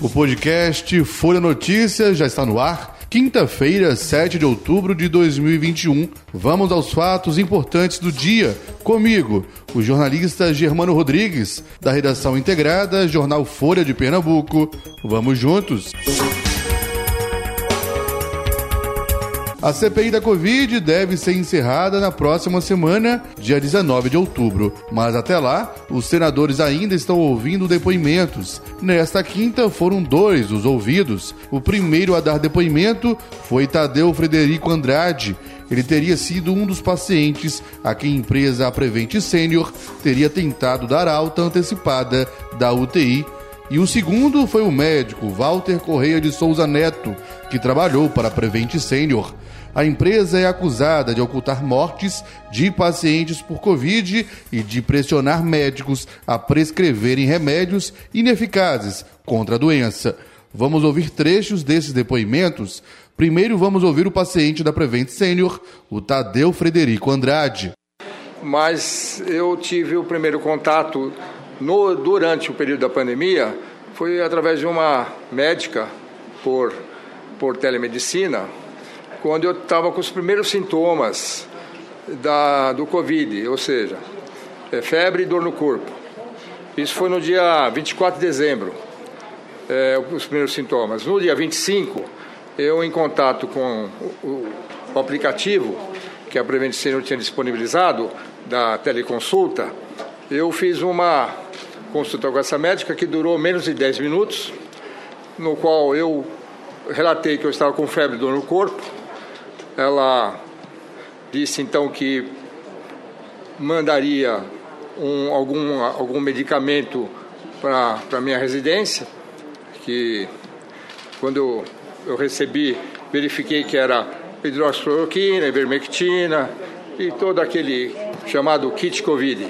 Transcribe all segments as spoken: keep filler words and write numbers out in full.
O podcast Folha Notícias já está no ar. Quinta-feira, sete de outubro de dois mil e vinte e um. Vamos aos fatos importantes do dia. Comigo, o jornalista Germano Rodrigues, da redação integrada Jornal Folha de Pernambuco. Vamos juntos. A C P I da Covid deve ser encerrada na próxima semana, dia dezenove de outubro. Mas até lá, os senadores ainda estão ouvindo depoimentos. Nesta quinta, foram dois os ouvidos. O primeiro a dar depoimento foi Tadeu Frederico Andrade. Ele teria sido um dos pacientes a quem a empresa Prevent Senior teria tentado dar alta antecipada da U T I. E o segundo foi o médico Walter Correia de Souza Neto, que trabalhou para a Prevent Senior. A empresa é acusada de ocultar mortes de pacientes por Covid e de pressionar médicos a prescreverem remédios ineficazes contra a doença. Vamos ouvir trechos desses depoimentos. Primeiro vamos ouvir o paciente da Prevent Senior, o Tadeu Frederico Andrade. Mas eu tive o primeiro contato no, durante o período da pandemia, foi através de uma médica por, por telemedicina, quando eu estava com os primeiros sintomas da, do Covid, ou seja, é, febre e dor no corpo. Isso foi no dia vinte e quatro de dezembro, é, os primeiros sintomas. No dia vinte e cinco, eu, em contato com o, o aplicativo que a Prevent Senior tinha disponibilizado, da teleconsulta, eu fiz uma consulta com essa médica que durou menos de dez minutos, no qual eu relatei que eu estava com febre e dor no corpo. Ela disse então que mandaria um, algum, algum medicamento para a minha residência, que quando eu, eu recebi, verifiquei que era hidroxicloroquina, ivermectina e todo aquele chamado kit Covid.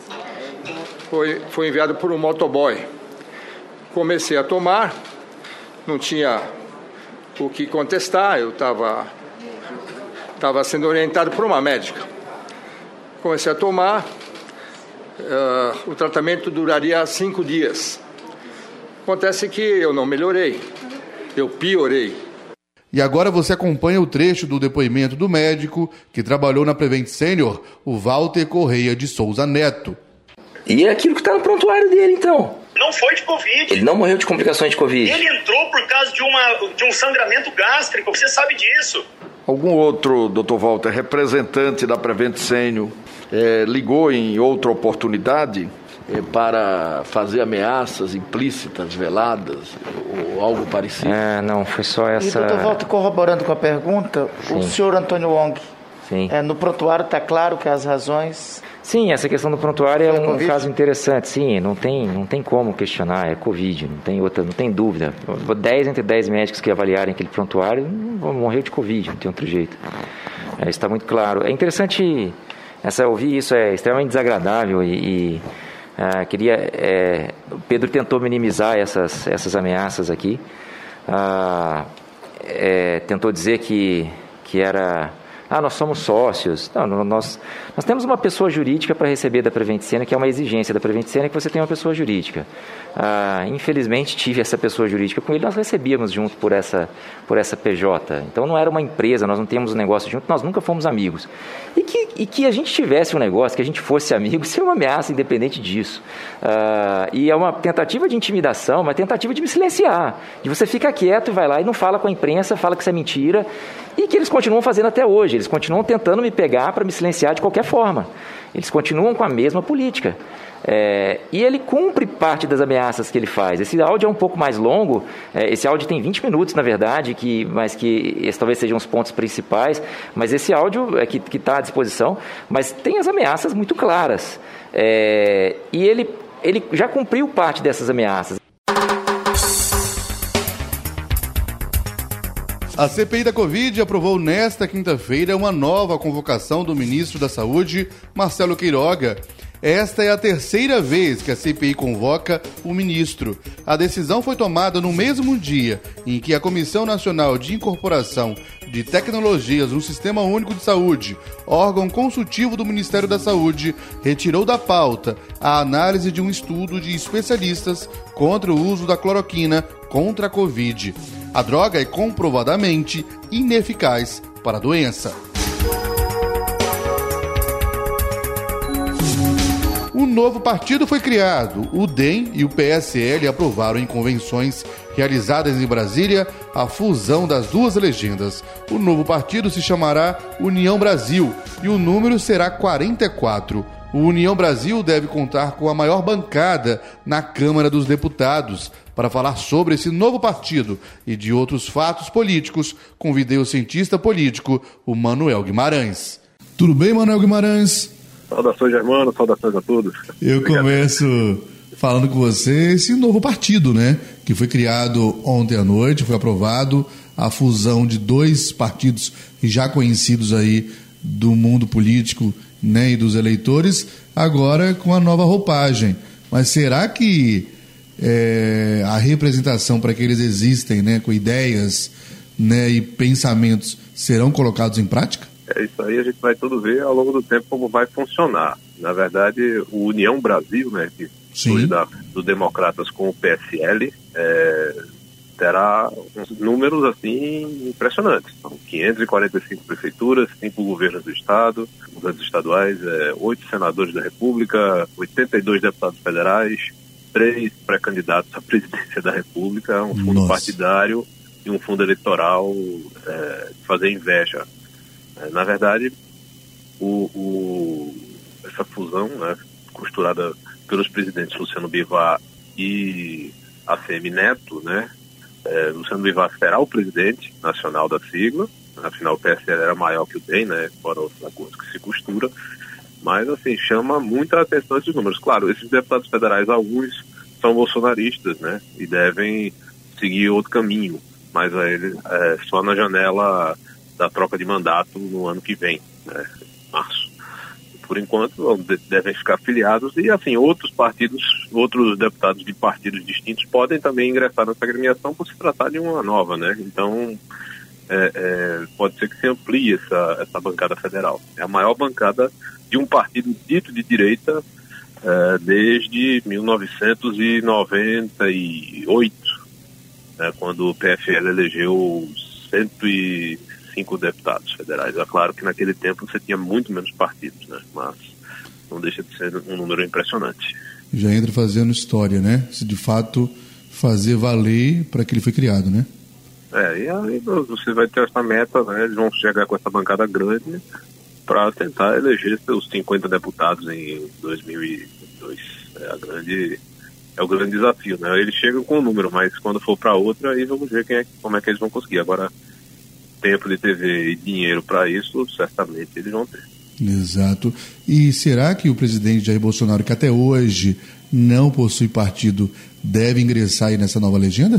Foi, foi enviado por um motoboy. Comecei a tomar, não tinha o que contestar, eu estava... Estava sendo orientado por uma médica. Comecei a tomar, uh, o tratamento duraria cinco dias. Acontece que eu não melhorei, eu piorei. E agora você acompanha o trecho do depoimento do médico que trabalhou na Prevent Senior, o Walter Correia de Souza Neto. E é aquilo que está no prontuário dele, então. Não foi de Covid. Ele não morreu de complicações de Covid. Ele entrou por causa de, uma, de um sangramento gástrico, você sabe disso. Algum outro, doutor Walter, representante da Prevent Senior, é, ligou em outra oportunidade é, para fazer ameaças implícitas, veladas, ou algo parecido? É, não, foi só essa... E, doutor Walter, corroborando com a pergunta, Sim. o senhor Antônio Wong, Sim. É, no prontuário está claro que as razões... Sim, essa questão do prontuário é um COVID? caso interessante, sim, não tem, não tem como questionar, é Covid, não tem outra, não tem dúvida. dez entre dez médicos que avaliarem aquele prontuário vão morrer de Covid, não tem outro jeito. É, está muito claro. É interessante essa, ouvir isso, é extremamente desagradável e, e ah, queria, é, o Pedro tentou minimizar essas, essas ameaças aqui, ah, é, tentou dizer que, que era... Ah, nós somos sócios. Não, nós, nós temos uma pessoa jurídica para receber da Prevent Senior, que é uma exigência da Prevent Senior, que você tenha uma pessoa jurídica. Ah, infelizmente, tive essa pessoa jurídica com ele, nós recebíamos junto por essa, por essa P J. Então, não era uma empresa, nós não temos um negócio junto, nós nunca fomos amigos. E que, e que a gente tivesse um negócio, que a gente fosse amigo, isso é uma ameaça independente disso. Ah, e é uma tentativa de intimidação, uma tentativa de me silenciar, de você ficar quieto e vai lá e não fala com a imprensa, fala que isso é mentira, e que eles continuam fazendo até hoje. Eles continuam tentando me pegar para me silenciar de qualquer forma. Eles continuam com a mesma política. É, e ele cumpre parte das ameaças que ele faz. Esse áudio é um pouco mais longo, é, esse áudio tem vinte minutos, na verdade, que, mas que esses talvez sejam os pontos principais, mas esse áudio é que está à disposição, mas tem as ameaças muito claras. É, e ele, ele já cumpriu parte dessas ameaças. A C P I da Covid aprovou nesta quinta-feira uma nova convocação do ministro da Saúde, Marcelo Queiroga. Esta é a terceira vez que a C P I convoca o ministro. A decisão foi tomada no mesmo dia em que a Comissão Nacional de Incorporação de Tecnologias no Sistema Único de Saúde, órgão consultivo do Ministério da Saúde, retirou da pauta a análise de um estudo de especialistas contra o uso da cloroquina contra a Covid. A droga é comprovadamente ineficaz para a doença. Um novo partido foi criado. O D E M e o P S L aprovaram em convenções realizadas em Brasília a fusão das duas legendas. O novo partido se chamará União Brasil e o número será quarenta e quatro. O União Brasil deve contar com a maior bancada na Câmara dos Deputados. Para falar sobre esse novo partido e de outros fatos políticos, convidei o cientista político, o Manuel Guimarães. Tudo bem, Manuel Guimarães? Saudações, Germano, saudações a todos. Eu Obrigado. Começo falando com você esse novo partido, né? Que foi criado ontem à noite, foi aprovado a fusão de dois partidos já conhecidos aí do mundo político, né, e dos eleitores, agora com a nova roupagem. Mas será que é, a representação para que eles existem, né, com ideias, né, e pensamentos serão colocados em prática? É isso aí, a gente vai tudo ver ao longo do tempo como vai funcionar. Na verdade, o União Brasil, né, que surge da, dos democratas com o P S L, é, terá uns números assim impressionantes. São quinhentas e quarenta e cinco prefeituras, cinco governos do estado, governos estaduais, é, oito senadores da República, oitenta e dois deputados federais, três pré-candidatos à presidência da República, um fundo Nossa. partidário e um fundo eleitoral é, de fazer inveja. Na verdade, o, o, essa fusão, né, costurada pelos presidentes Luciano Bivar e A C M Neto, né, é, Luciano Bivar será o presidente nacional da sigla, afinal o P S L era maior que o D E M, né, fora os acordos que se costura, mas assim, chama muita atenção esses números. Claro, esses deputados federais, alguns são bolsonaristas, né, e devem seguir outro caminho, mas a eles, é, só na janela da troca de mandato no ano que vem, né, março. Por enquanto, devem ficar afiliados e, assim, outros partidos, outros deputados de partidos distintos podem também ingressar nessa agremiação por se tratar de uma nova, né? Então, é, é, pode ser que se amplie essa, essa bancada federal. É a maior bancada de um partido dito de direita é, desde mil novecentos e noventa e oito, né, quando o P F L elegeu cento e cinco deputados federais. É claro que naquele tempo você tinha muito menos partidos, né? Mas não deixa de ser um número impressionante. Já entra fazendo história, né? Se de fato fazer valer para que ele foi criado, né? É, e aí você vai ter essa meta, né? Eles vão chegar com essa bancada grande para tentar eleger seus cinquenta deputados em dois mil e vinte e dois. É, a grande, é o grande desafio, né? Eles chegam com o número, mas quando for para outra, aí vamos ver quem é, como é que eles vão conseguir. Agora, tempo de T V e dinheiro para isso, certamente eles vão ter. Exato. E será que o presidente Jair Bolsonaro, que até hoje não possui partido, deve ingressar aí nessa nova legenda?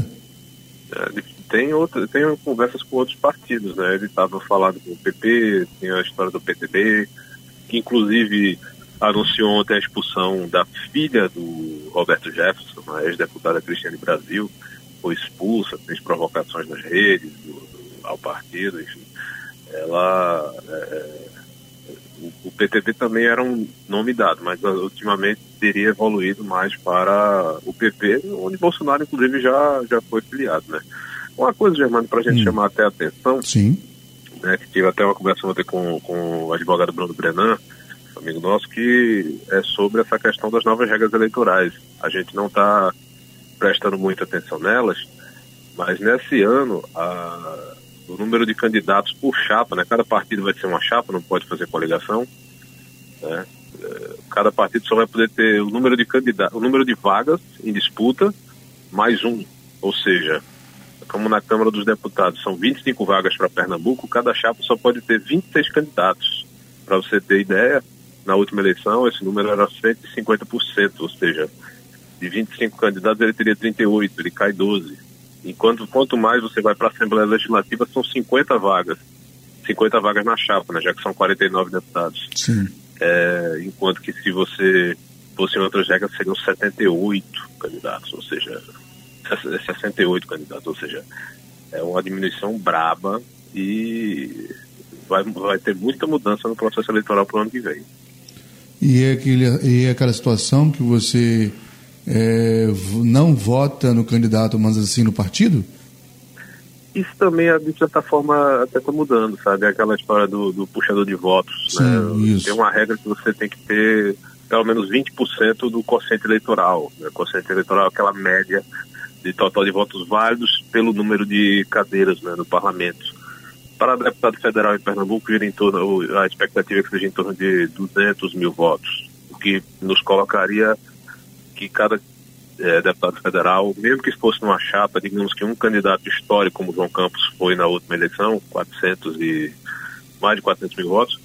É, tem, outra, tem conversas com outros partidos, né? Ele estava falando com o P P, tem a história do P T B, que inclusive anunciou ontem a expulsão da filha do Roberto Jefferson, a ex-deputada Cristiane Brasil, foi expulsa, fez provocações nas redes do, do, ao partido, enfim. Ela... É, o, o P T B também era um nome dado, mas ultimamente teria evoluído mais para o P P, onde Bolsonaro, inclusive, já, já foi filiado, né? Uma coisa, Germano, para a gente hum. chamar até a atenção, Sim. Né, que tive até uma conversa ontem com, com o advogado Bruno Brenan, amigo nosso, que é sobre essa questão das novas regras eleitorais. A gente não está prestando muita atenção nelas, mas nesse ano a, o número de candidatos por chapa, né, cada partido vai ser uma chapa, não pode fazer coligação, né, cada partido só vai poder ter o número de candidatos, o número de vagas em disputa mais um, ou seja, como na Câmara dos Deputados são vinte e cinco vagas para Pernambuco, cada chapa só pode ter vinte e seis candidatos. Para você ter ideia, na última eleição esse número era cento e cinquenta por cento, ou seja, de vinte e cinco candidatos ele teria trinta e oito, ele cai doze. Enquanto quanto mais você vai para a Assembleia Legislativa, são cinquenta vagas. cinquenta vagas na chapa, né, já que são quarenta e nove deputados. Sim. é, enquanto que se você fosse em outras regras seriam setenta e oito candidatos, ou seja, sessenta e oito candidatos, ou seja, é uma diminuição braba e vai, vai ter muita mudança no processo eleitoral para o ano que vem. E é, aquele, e é aquela situação que você é, não vota no candidato, mas assim no partido? Isso também, de certa forma, até está mudando, sabe? Aquela história do, do puxador de votos. Sim, né? Isso. Tem uma regra que você tem que ter pelo menos vinte por cento do quociente eleitoral. Né? O quociente eleitoral é aquela média de total de votos válidos pelo número de cadeiras, né, no parlamento. Para deputado federal em Pernambuco, gira em torno, a expectativa é que seja em torno de duzentos mil votos, o que nos colocaria que cada é, deputado federal, mesmo que fosse numa chapa, digamos que um candidato histórico como João Campos foi na última eleição, quatrocentos e, mais de quatrocentos mil votos,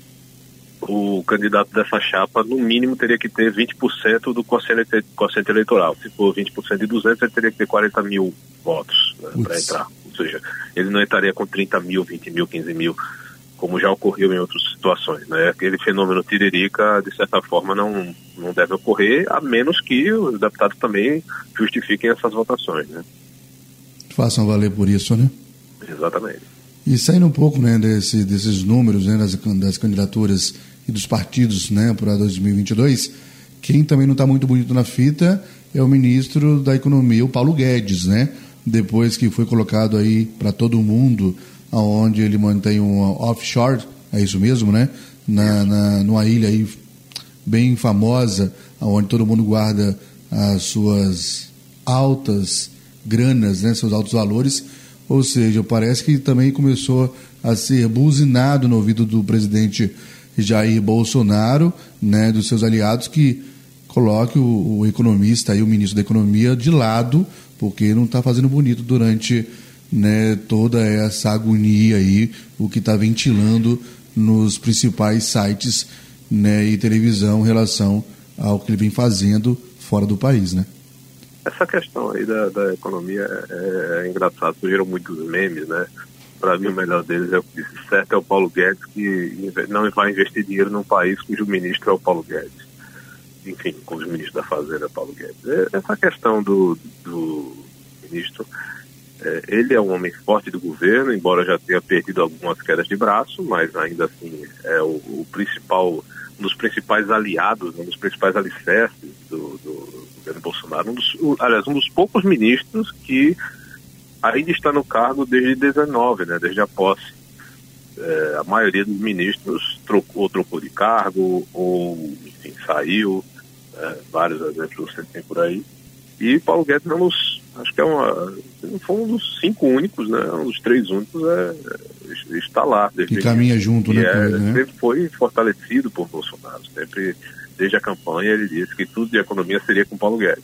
o candidato dessa chapa, no mínimo, teria que ter vinte por cento do quociente, quociente eleitoral. Se for vinte por cento de duzentos, ele teria que ter quarenta mil votos, né, para entrar. Ou seja, ele não entraria com trinta mil, vinte mil, quinze mil, como já ocorreu em outras situações. Né? Aquele fenômeno tiririca, de certa forma, não, não deve ocorrer, a menos que os deputados também justifiquem essas votações. Né? Façam valer por isso, né? Exatamente. E saindo um pouco, né, desse, desses números, né, das, das candidaturas e dos partidos, né, para dois mil e vinte e dois, quem também não está muito bonito na fita é o ministro da Economia, o Paulo Guedes, né? Depois que foi colocado aí para todo mundo, onde ele mantém um offshore, é isso mesmo, né? Na, na, numa ilha aí bem famosa, onde todo mundo guarda as suas altas granas, né, seus altos valores. Ou seja, parece que também começou a ser buzinado no ouvido do presidente Jair Bolsonaro, né, dos seus aliados, que coloque o, o economista e o ministro da Economia de lado, porque não está fazendo bonito durante, né, toda essa agonia aí, o que está ventilando nos principais sites, né, e televisão em relação ao que ele vem fazendo fora do país, né? Essa questão aí da, da economia é, é engraçado, surgiram muitos memes, né? Para mim o melhor deles é o que disse certo, é o Paulo Guedes, que não vai investir dinheiro num país cujo ministro é o Paulo Guedes. Enfim, cujo ministro da Fazenda é o Paulo Guedes. Essa questão do, do ministro, é, ele é um homem forte do governo, embora já tenha perdido algumas quedas de braço, mas ainda assim é o, o principal, um dos principais aliados, um dos principais alicerces do, do governo Bolsonaro, um dos, aliás, um dos poucos ministros que ainda está no cargo desde dezenove, né, desde a posse. É, a maioria dos ministros trocou, ou trocou de cargo, ou, enfim, saiu, é, vários exemplos você tem por aí. E Paulo Guedes não nos, acho que é uma, não foi um dos cinco únicos, né, um dos três únicos, é, é, está lá. E caminha junto, né, é, ele, né? Sempre foi fortalecido por Bolsonaro, sempre, desde a campanha, ele disse que tudo de economia seria com Paulo Guedes.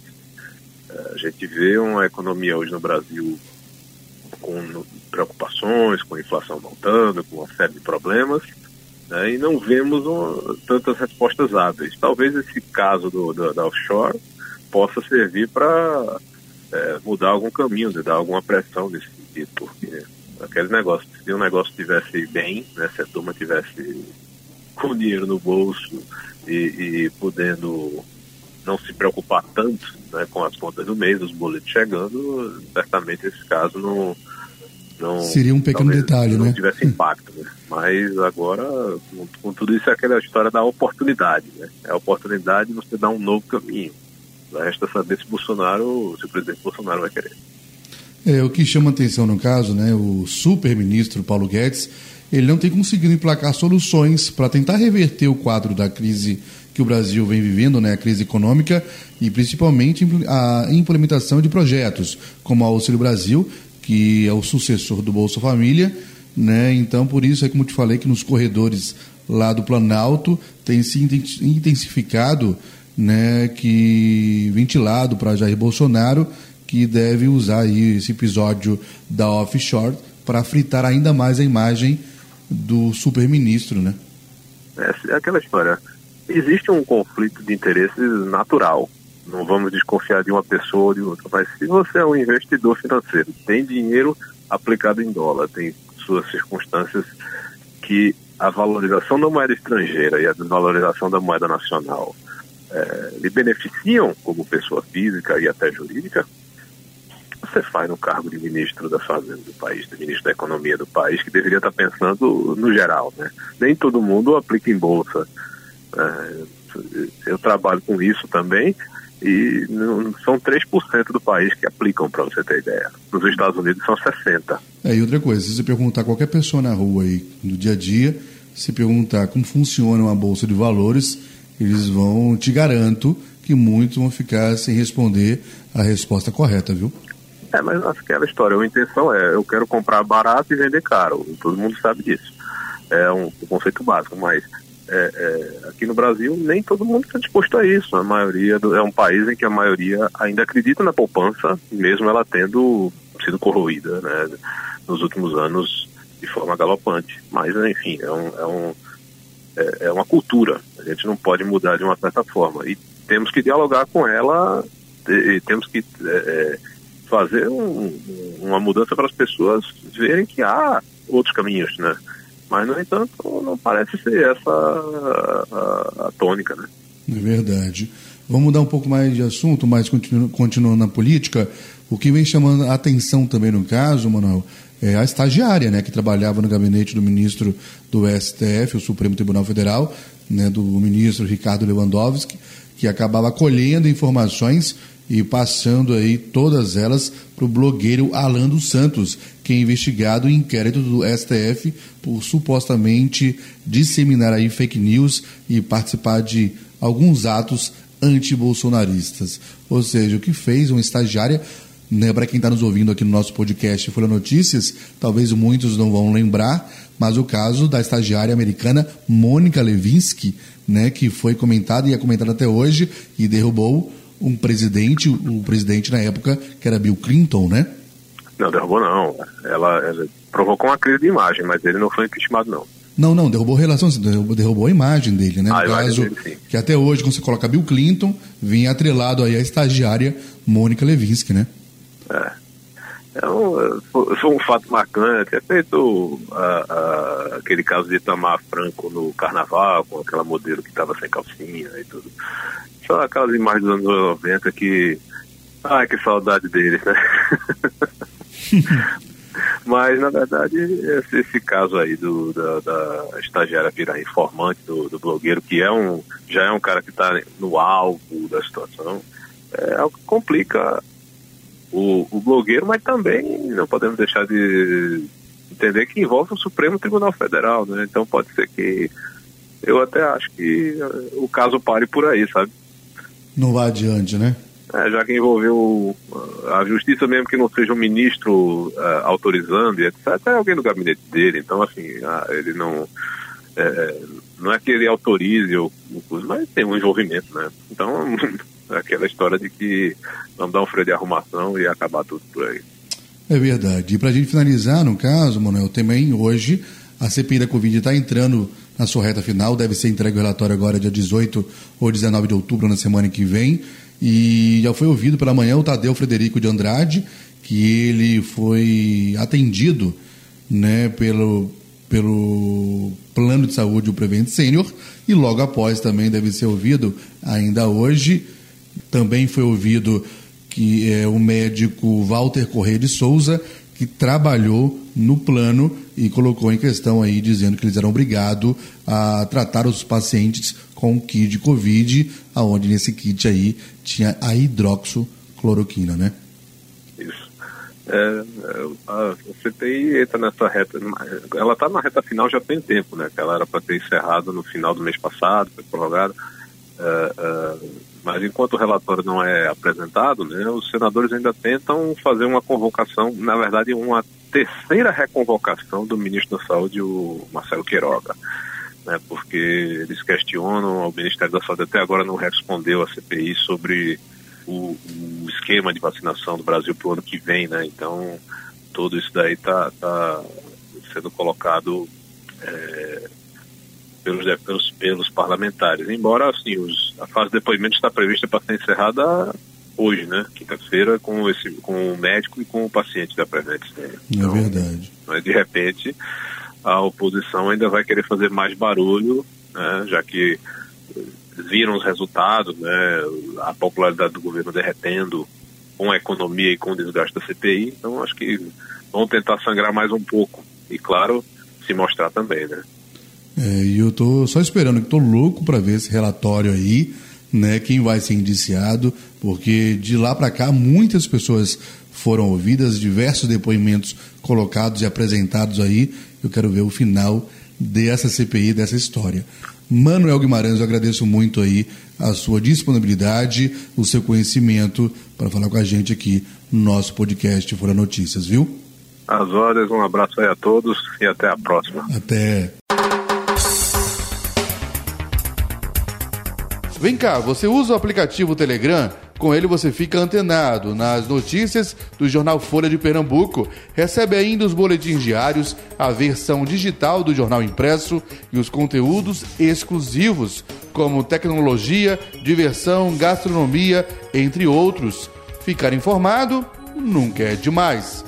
É, a gente vê uma economia hoje no Brasil com preocupações, com a inflação aumentando, com uma série de problemas, né, e não vemos uma, tantas respostas hábeis. Talvez esse caso do, do, da offshore possa servir para é, mudar algum caminho, de dar alguma pressão nesse sentido, porque aquele negócio, se o negócio estivesse bem, né, se a turma estivesse com dinheiro no bolso e, e podendo não se preocupar tanto, né, com as contas do mês, os boletos chegando, certamente esse caso não, não seria um pequeno detalhe, não né? tivesse impacto, né? Mas agora, com, com tudo isso, é aquela história da oportunidade, né? É a oportunidade de você dar um novo caminho. Resta saber se Bolsonaro, se o presidente Bolsonaro vai querer. É, o que chama atenção no caso, né, o super-ministro Paulo Guedes, ele não tem conseguido emplacar soluções para tentar reverter o quadro da crise que o Brasil vem vivendo, né, a crise econômica, e principalmente a implementação de projetos, como o Auxílio Brasil, que é o sucessor do Bolsa Família, né? Então, por isso é como te falei que nos corredores lá do Planalto tem se intensificado, né, que ventilado para Jair Bolsonaro, que deve usar aí esse episódio da offshore para fritar ainda mais a imagem do super-ministro, né? É aquela história. Existe um conflito de interesses natural. Não vamos desconfiar de uma pessoa ou de outra. Mas se você é um investidor financeiro, tem dinheiro aplicado em dólar, tem suas circunstâncias que a valorização da moeda estrangeira e a desvalorização da moeda nacional é, lhe beneficiam como pessoa física e até jurídica, você faz no cargo de ministro da Fazenda do país, de ministro da Economia do país, que deveria estar pensando no geral, né? Nem todo mundo aplica em bolsa. É, eu trabalho com isso também, e não, são três por cento do país que aplicam, para você ter ideia. Nos Estados Unidos são sessenta por cento. É, e outra coisa, se você perguntar a qualquer pessoa na rua aí, no dia a dia, se perguntar como funciona uma bolsa de valores, eles vão, te garanto, que muitos vão ficar sem responder a resposta correta, viu? É, mas aquela história, a intenção é, eu quero comprar barato e vender caro, todo mundo sabe disso. É um, um conceito básico, mas é, é, aqui no Brasil nem todo mundo está disposto a isso. A maioria do, é um país em que a maioria ainda acredita na poupança, mesmo ela tendo sido corroída, né, nos últimos anos de forma galopante. Mas, enfim, é, um, é, um, é, é uma cultura, a gente não pode mudar de uma certa forma. E temos que dialogar com ela, e, e temos que... É, fazer um, uma mudança para as pessoas verem que há outros caminhos, né? Mas, no entanto, não parece ser essa a, a, a tônica, né? É verdade. Vamos mudar um pouco mais de assunto, mas continu, continuando na política. O que vem chamando a atenção também no caso, Manuel, é a estagiária, né, que trabalhava no gabinete do ministro do S T F, o Supremo Tribunal Federal, né, do ministro Ricardo Lewandowski, que acabava colhendo informações e passando aí todas elas para o blogueiro Alan dos Santos, que é investigado em inquérito do S T F por supostamente disseminar aí fake news e participar de alguns atos antibolsonaristas. Ou seja, o que fez uma estagiária, né, para quem está nos ouvindo aqui no nosso podcast Folha Notícias, talvez muitos não vão lembrar, mas o caso da estagiária americana Mônica Lewinsky, né, que foi comentado e é comentado até hoje e derrubou um presidente, o presidente na época, que era Bill Clinton, né? Não, derrubou não. Ela, ela provocou uma crise de imagem, mas ele não foi impeachmentado, não. Não, não, derrubou a relação, derrubou, derrubou a imagem dele, né? No ah, caso, dele, que até hoje, quando você coloca Bill Clinton, vinha atrelado aí a estagiária Mônica Lewinsky, né? É. É um, foi um fato marcante. É feito uh, uh, aquele caso de Itamar Franco no Carnaval, com aquela modelo que estava sem calcinha e tudo. Só aquelas imagens dos anos noventa que... Ai, que saudade deles, né? Mas, na verdade, esse, esse caso aí do, da, da estagiária virar informante do, do blogueiro, que é um, já é um cara que está no alvo da situação, é algo que complica o, o blogueiro, mas também não podemos deixar de entender que envolve o Supremo Tribunal Federal, né? Então pode ser que... Eu até acho que o caso pare por aí, sabe? Não vai adiante, né? É, já que envolveu a justiça, mesmo que não seja um ministro uh, autorizando e etcétera, é alguém do gabinete dele. Então, assim, uh, ele não... É, não é que ele autorize, ou, mas tem um envolvimento, né? Então, aquela história de que vamos dar um freio de arrumação e acabar tudo por aí. É verdade. E para a gente finalizar, no caso, Manuel, também hoje a C P I da Covid está entrando na sua reta final, deve ser entregue o relatório agora dia dezoito ou dezenove de outubro, na semana que vem, e já foi ouvido pela manhã o Tadeu Frederico de Andrade, que ele foi atendido, né, pelo, pelo plano de saúde, o Prevent Senior, e logo após também deve ser ouvido, ainda hoje, também foi ouvido que é o médico Walter Corrêa de Souza, que trabalhou no plano e colocou em questão aí, dizendo que eles eram obrigados a tratar os pacientes com kit de Covid, aonde nesse kit aí tinha a hidroxicloroquina, né? Isso. É, a C P I entra nessa reta, ela está na reta final já tem tempo, né? Que ela era para ter encerrado no final do mês passado, foi prorrogada. É, é, mas enquanto o relatório não é apresentado, né, os senadores ainda tentam fazer uma convocação, na verdade uma terceira reconvocação do ministro da Saúde, o Marcelo Queiroga, né, porque eles questionam, o Ministério da Saúde até agora não respondeu à C P I sobre o, o esquema de vacinação do Brasil para o ano que vem, né, então tudo isso daí está tá sendo colocado é, Pelos, pelos, pelos parlamentares, embora assim, os, a fase de depoimento está prevista para ser encerrada hoje, né, quinta-feira, com, esse, com o médico e com o paciente da Prevent Senior. Então, é verdade. Mas de repente a oposição ainda vai querer fazer mais barulho, né, já que viram os resultados, né, a popularidade do governo derretendo com a economia e com o desgaste da C P I. Então, acho que vão tentar sangrar mais um pouco e, claro, se mostrar também, né? É, e eu tô só esperando, que tô louco para ver esse relatório aí, né, quem vai ser indiciado, porque de lá para cá muitas pessoas foram ouvidas, diversos depoimentos colocados e apresentados aí. Eu quero ver o final dessa C P I, dessa história. Manuel Guimarães, eu agradeço muito aí a sua disponibilidade, o seu conhecimento para falar com a gente aqui no nosso podcast Folha Notícias, viu? Às ordens, um abraço aí a todos e até a próxima. Até. Vem cá, você usa o aplicativo Telegram? Com ele você fica antenado nas notícias do jornal Folha de Pernambuco, recebe ainda os boletins diários, a versão digital do jornal impresso e os conteúdos exclusivos, como tecnologia, diversão, gastronomia, entre outros. Ficar informado nunca é demais.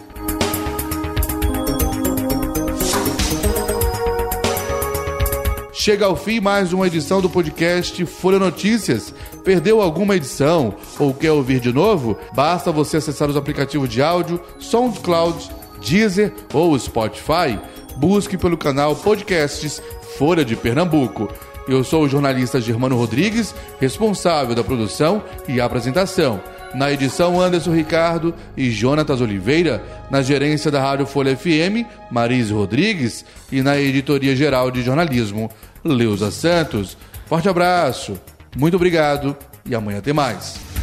Chega ao fim mais uma edição do podcast Folha Notícias. Perdeu alguma edição ou quer ouvir de novo? Basta você acessar os aplicativos de áudio SoundCloud, Deezer ou Spotify. Busque pelo canal Podcasts Folha de Pernambuco. Eu sou o jornalista Germano Rodrigues, responsável da produção e apresentação. Na edição, Anderson Ricardo e Jonatas Oliveira. Na gerência da Rádio Folha F M, Marise Rodrigues. E na editoria-geral de jornalismo, Leusa Santos. Forte abraço, muito obrigado e amanhã tem mais.